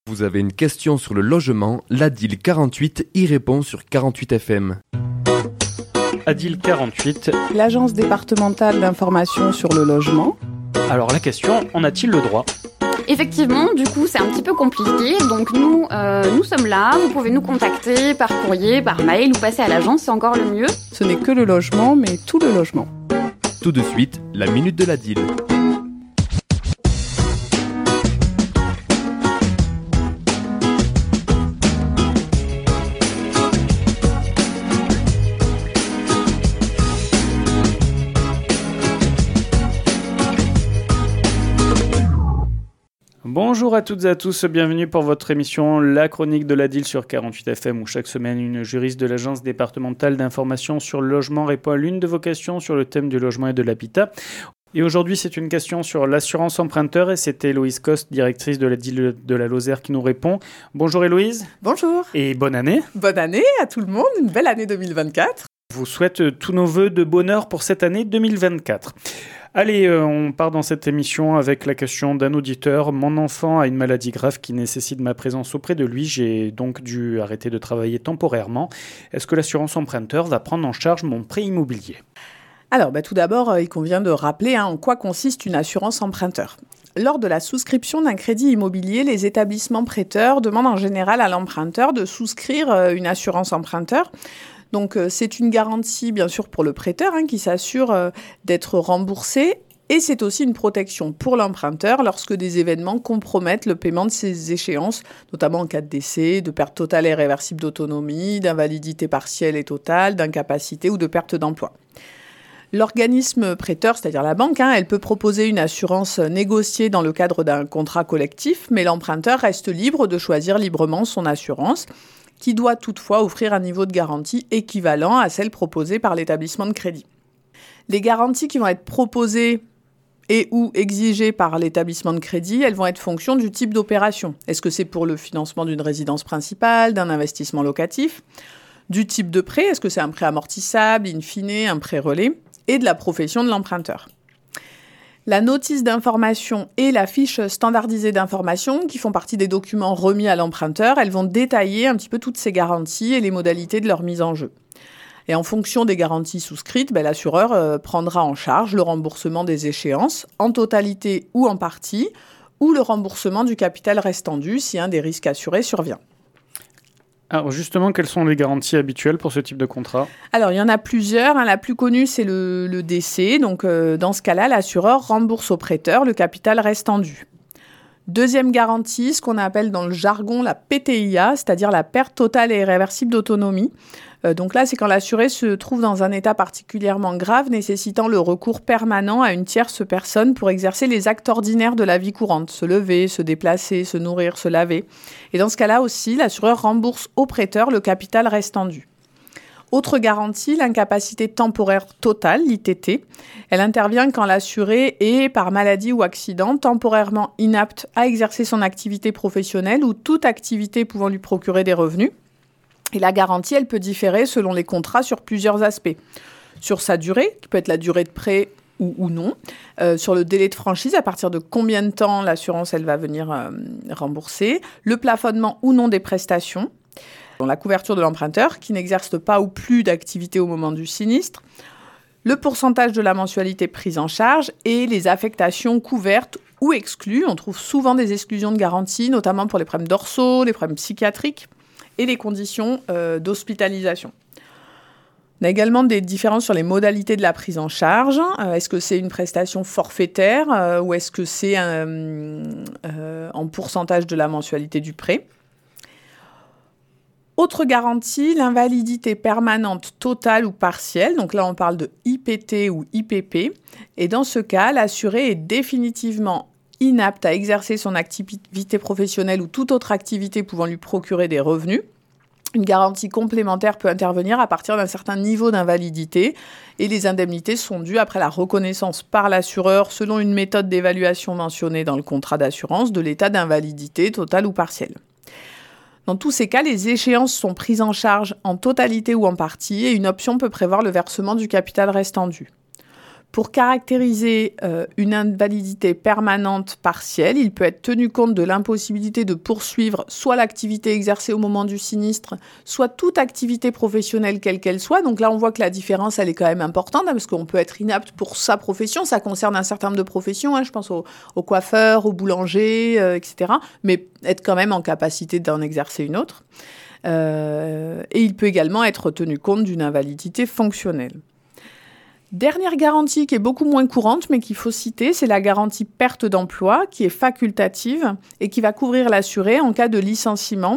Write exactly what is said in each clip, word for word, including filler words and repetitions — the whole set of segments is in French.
Vous avez une question sur le logement, l'Adil quarante-huit y répond sur quarante-huit F M. Adil quarante-huit. L'Agence départementale d'information sur le logement. Alors la question, en a-t-il le droit ? Effectivement, du coup, c'est un petit peu compliqué. Donc nous, euh, nous sommes là. Vous pouvez nous contacter par courrier, par mail ou passer à l'agence, c'est encore le mieux. Ce n'est que le logement, mais tout le logement. Tout de suite, la minute de l'Adil. Bonjour à toutes et à tous, bienvenue pour votre émission La Chronique de l'Adil sur quarante-huit F M où chaque semaine une juriste de l'Agence départementale d'information sur le logement répond à l'une de vos questions sur le thème du logement et de l'habitat. Et aujourd'hui, c'est une question sur l'assurance emprunteur et c'est Héloïse Coste, directrice de l'Adil de la Lozère, qui nous répond. Bonjour Héloïse. Bonjour. Et bonne année. Bonne année à tout le monde, une belle année deux mille vingt-quatre. Je vous souhaite tous nos vœux de bonheur pour cette année deux mille vingt-quatre. Allez, euh, on part dans cette émission avec la question d'un auditeur. Mon enfant a une maladie grave qui nécessite ma présence auprès de lui. J'ai donc dû arrêter de travailler temporairement. Est-ce que l'assurance emprunteur va prendre en charge mon prêt immobilier ? Alors, bah, tout d'abord, euh, il convient de rappeler hein, en quoi consiste une assurance emprunteur. Lors de la souscription d'un crédit immobilier, les établissements prêteurs demandent en général à l'emprunteur de souscrire euh, une assurance emprunteur. Donc, euh, c'est une garantie, bien sûr, pour le prêteur hein, qui s'assure euh, d'être remboursé. Et c'est aussi une protection pour l'emprunteur lorsque des événements compromettent le paiement de ces échéances, notamment en cas de décès, de perte totale et irréversible d'autonomie, d'invalidité partielle et totale, d'incapacité ou de perte d'emploi. L'organisme prêteur, c'est-à-dire la banque, hein, elle peut proposer une assurance négociée dans le cadre d'un contrat collectif, mais l'emprunteur reste libre de choisir librement son assurance, qui doit toutefois offrir un niveau de garantie équivalent à celle proposée par l'établissement de crédit. Les garanties qui vont être proposées et ou exigées par l'établissement de crédit, elles vont être fonction du type d'opération. Est-ce que c'est pour le financement d'une résidence principale, d'un investissement locatif, du type de prêt, est-ce que c'est un prêt amortissable, in fine, un prêt relais, et de la profession de l'emprunteur. La notice d'information et la fiche standardisée d'information, qui font partie des documents remis à l'emprunteur, elles vont détailler un petit peu toutes ces garanties et les modalités de leur mise en jeu. Et en fonction des garanties souscrites, ben, l'assureur euh, prendra en charge le remboursement des échéances, en totalité ou en partie, ou le remboursement du capital restant dû si un des risques assurés survient. Alors justement, quelles sont les garanties habituelles pour ce type de contrat ? Alors, il y en a plusieurs. Hein. La plus connue, c'est le, le décès. Donc, euh, dans ce cas-là, l'assureur rembourse au prêteur le capital restant dû. Deuxième garantie, ce qu'on appelle dans le jargon la P T I A, c'est-à-dire la perte totale et irréversible d'autonomie. Euh, donc là, c'est quand l'assuré se trouve dans un état particulièrement grave, nécessitant le recours permanent à une tierce personne pour exercer les actes ordinaires de la vie courante, se lever, se déplacer, se nourrir, se laver. Et dans ce cas-là aussi, l'assureur rembourse au prêteur le capital restant dû. Autre garantie, l'incapacité temporaire totale, l'I T T. Elle intervient quand l'assuré est, par maladie ou accident, temporairement inapte à exercer son activité professionnelle ou toute activité pouvant lui procurer des revenus. Et la garantie, elle peut différer selon les contrats sur plusieurs aspects. Sur sa durée, qui peut être la durée de prêt ou, ou non. Euh, sur le délai de franchise, à partir de combien de temps l'assurance elle va venir euh, rembourser. Le plafonnement ou non des prestations. La couverture de l'emprunteur, qui n'exerce pas ou plus d'activité au moment du sinistre. Le pourcentage de la mensualité prise en charge et les affectations couvertes ou exclues. On trouve souvent des exclusions de garantie, notamment pour les problèmes dorsaux, les problèmes psychiatriques et les conditions euh, d'hospitalisation. On a également des différences sur les modalités de la prise en charge. Euh, est-ce que c'est une prestation forfaitaire euh, ou est-ce que c'est un, euh, en pourcentage de la mensualité du prêt ? Autre garantie, l'invalidité permanente totale ou partielle. Donc là, on parle de I P T ou I P P. Et dans ce cas, l'assuré est définitivement inapte à exercer son activité professionnelle ou toute autre activité pouvant lui procurer des revenus. Une garantie complémentaire peut intervenir à partir d'un certain niveau d'invalidité et les indemnités sont dues après la reconnaissance par l'assureur selon une méthode d'évaluation mentionnée dans le contrat d'assurance de l'état d'invalidité totale ou partielle. Dans tous ces cas, les échéances sont prises en charge en totalité ou en partie et une option peut prévoir le versement du capital restant dû. Pour caractériser euh, une invalidité permanente partielle, il peut être tenu compte de l'impossibilité de poursuivre soit l'activité exercée au moment du sinistre, soit toute activité professionnelle quelle qu'elle soit. Donc là, on voit que la différence, elle est quand même importante, hein, parce qu'on peut être inapte pour sa profession. Ça concerne un certain nombre de professions, hein, je pense aux, aux coiffeurs, aux boulangers, euh, et cetera. Mais être quand même en capacité d'en exercer une autre. Euh, et il peut également être tenu compte d'une invalidité fonctionnelle. Dernière garantie qui est beaucoup moins courante, mais qu'il faut citer, c'est la garantie perte d'emploi, qui est facultative et qui va couvrir l'assuré en cas de licenciement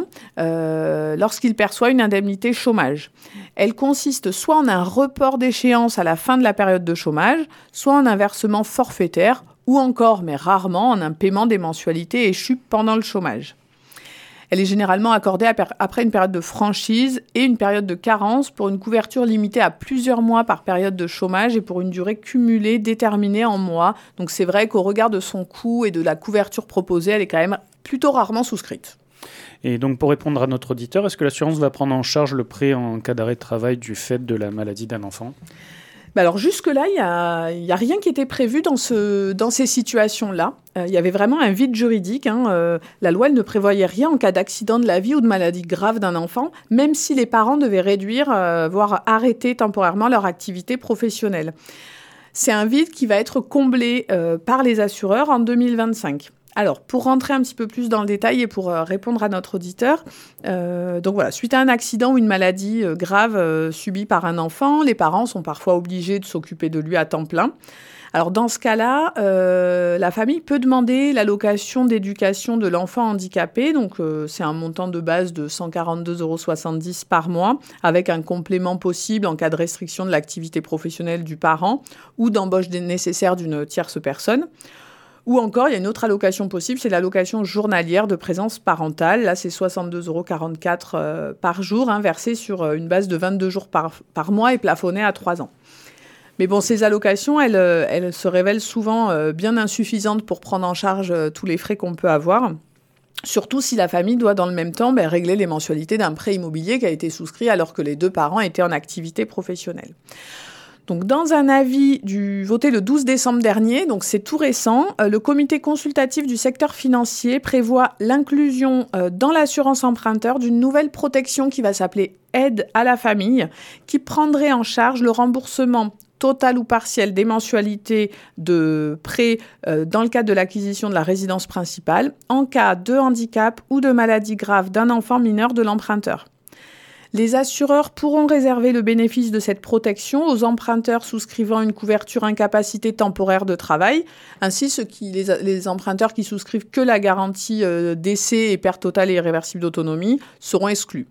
euh, lorsqu'il perçoit une indemnité chômage. Elle consiste soit en un report d'échéance à la fin de la période de chômage, soit en un versement forfaitaire, ou encore, mais rarement, en un paiement des mensualités échues pendant le chômage. Elle est généralement accordée après une période de franchise et une période de carence pour une couverture limitée à plusieurs mois par période de chômage et pour une durée cumulée déterminée en mois. Donc c'est vrai qu'au regard de son coût et de la couverture proposée, elle est quand même plutôt rarement souscrite. Et donc pour répondre à notre auditeur, est-ce que l'assurance va prendre en charge le prêt en cas d'arrêt de travail du fait de la maladie d'un enfant ? Bah alors jusque-là, il n'y a, y a rien qui était prévu dans, ce, dans ces situations-là. Il euh, y avait vraiment un vide juridique. Hein. Euh, la loi elle ne prévoyait rien en cas d'accident de la vie ou de maladie grave d'un enfant, même si les parents devaient réduire, euh, voire arrêter temporairement leur activité professionnelle. C'est un vide qui va être comblé euh, par les assureurs en deux mille vingt-cinq. Alors, pour rentrer un petit peu plus dans le détail et pour euh, répondre à notre auditeur, euh, donc voilà, suite à un accident ou une maladie euh, grave euh, subie par un enfant, les parents sont parfois obligés de s'occuper de lui à temps plein. Alors, dans ce cas-là, euh, la famille peut demander l'allocation d'éducation de l'enfant handicapé. Donc, euh, c'est un montant de base de cent quarante-deux euros soixante-dix par mois, avec un complément possible en cas de restriction de l'activité professionnelle du parent ou d'embauche nécessaire d'une tierce personne. Ou encore, il y a une autre allocation possible, c'est l'allocation journalière de présence parentale. Là, c'est soixante-deux euros quarante-quatre euh, par jour, hein, versée sur euh, une base de vingt-deux jours par, par mois et plafonnée à trois ans. Mais bon, ces allocations, elles, elles se révèlent souvent euh, bien insuffisantes pour prendre en charge euh, tous les frais qu'on peut avoir. Surtout si la famille doit dans le même temps ben, régler les mensualités d'un prêt immobilier qui a été souscrit alors que les deux parents étaient en activité professionnelle. Donc, dans un avis du, voté le douze décembre dernier, donc c'est tout récent, euh, le comité consultatif du secteur financier prévoit l'inclusion euh, dans l'assurance emprunteur d'une nouvelle protection qui va s'appeler aide à la famille, qui prendrait en charge le remboursement total ou partiel des mensualités de prêt euh, dans le cadre de l'acquisition de la résidence principale en cas de handicap ou de maladie grave d'un enfant mineur de l'emprunteur. Les assureurs pourront réserver le bénéfice de cette protection aux emprunteurs souscrivant une couverture incapacité temporaire de travail. Ainsi, ceux qui, les, les emprunteurs qui souscrivent que la garantie euh, décès et perte totale et irréversible d'autonomie seront exclus.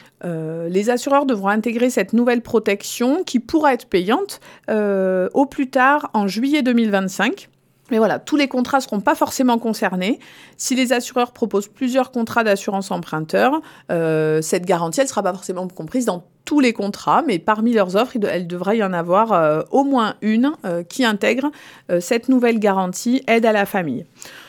Euh, les assureurs devront intégrer cette nouvelle protection qui pourra être payante euh, au plus tard en juillet deux mille vingt-cinq. Mais voilà, tous les contrats ne seront pas forcément concernés. Si les assureurs proposent plusieurs contrats d'assurance emprunteur, euh, cette garantie, elle ne sera pas forcément comprise dans tous les contrats, mais parmi leurs offres, il, il devrait y en avoir euh, au moins une euh, qui intègre euh, cette nouvelle garantie aide à la famille.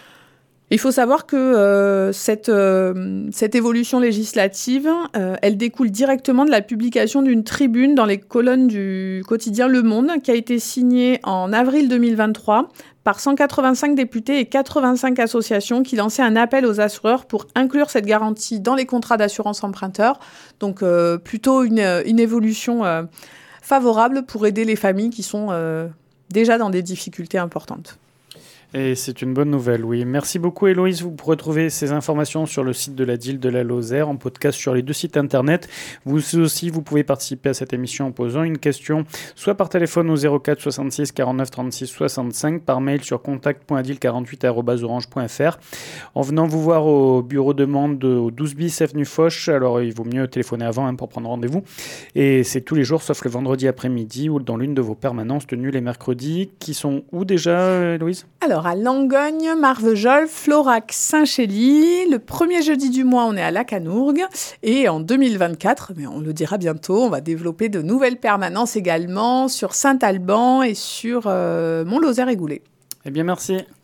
Il faut savoir que euh, cette, euh, cette évolution législative, euh, elle découle directement de la publication d'une tribune dans les colonnes du quotidien Le Monde, qui a été signée en avril deux mille vingt-trois par cent quatre-vingt-cinq députés et quatre-vingt-cinq associations qui lançaient un appel aux assureurs pour inclure cette garantie dans les contrats d'assurance emprunteur. Donc euh, plutôt une, une évolution euh, favorable pour aider les familles qui sont euh, déjà dans des difficultés importantes. Et c'est une bonne nouvelle, oui. Merci beaucoup, Héloïse. Vous pourrez trouver ces informations sur le site de la D I L de la Lozère, en podcast sur les deux sites internet. Vous aussi, vous pouvez participer à cette émission en posant une question, soit par téléphone au zéro quatre soixante-six quarante-neuf trente-six soixante-cinq, par mail sur contact point adil quarante-huit arobase orange point f r, en venant vous voir au bureau de demande au douze bis avenue Foch. Alors, il vaut mieux téléphoner avant hein, pour prendre rendez-vous. Et c'est tous les jours, sauf le vendredi après-midi, ou dans l'une de vos permanences tenues les mercredis, qui sont où déjà, Héloïse ? Alors, à Langogne, Marvejols, Florac, Saint-Chély. Le premier jeudi du mois, on est à Lacanourgue. Et en deux mille vingt-quatre, mais on le dira bientôt, on va développer de nouvelles permanences également sur Saint-Alban et sur euh, Mont-Lozère et Goulet. Eh bien, merci.